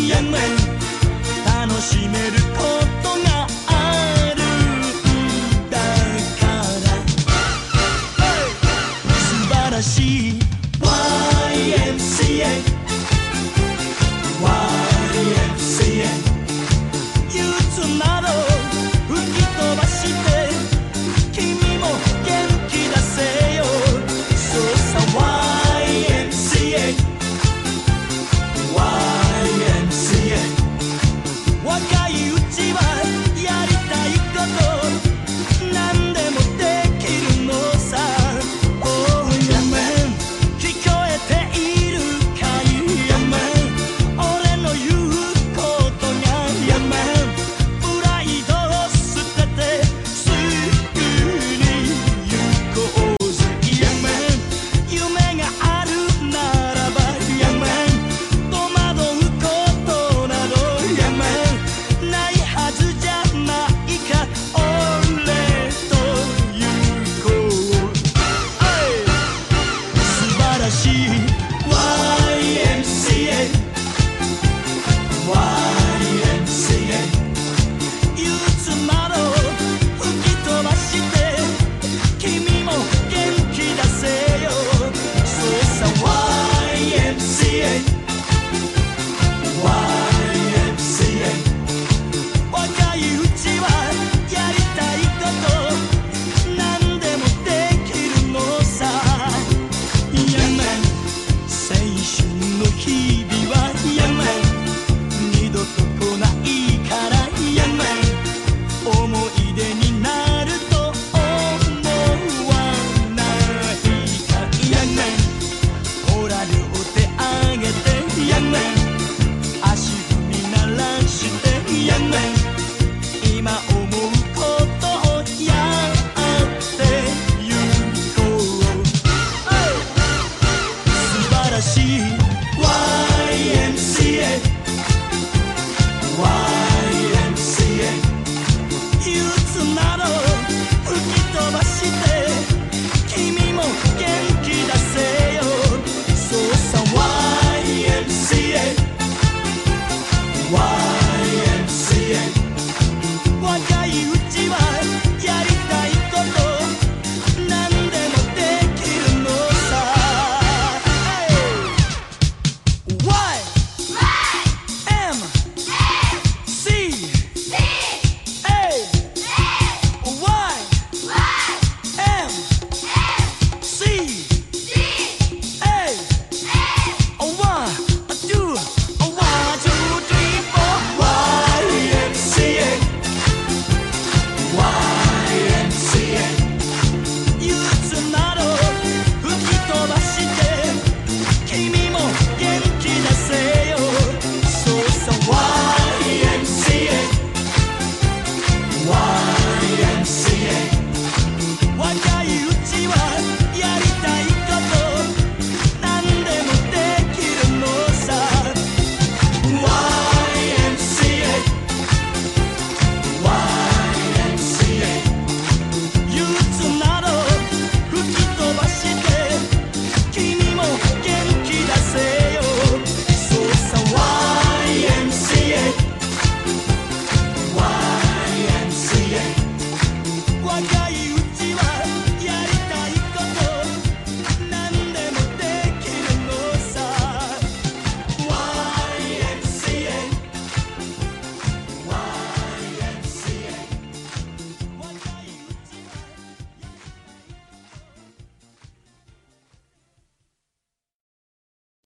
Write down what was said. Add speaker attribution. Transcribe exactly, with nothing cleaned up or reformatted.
Speaker 1: やめ楽しめることがあるんだから素晴らしい ワイエムシーエー ワイエムシーエー 憂鬱など吹き飛ばして君も元気出せよそうさ ワイエムシーエー ワイエムシーエー 若いうちはやりたいこと何でもできるのさ Oh やめ聞こえているかいやめ俺の言うことがやめプライドを捨ててすぐに行こうぜやめ夢があるならばやめ戸惑うことなどやめないはずじゃないか俺と行こう素晴らしい ワイエムシーエー ワイエムシーエー 憂鬱など吹き飛ばして君も元気出せよそうさ ワイエムシーエー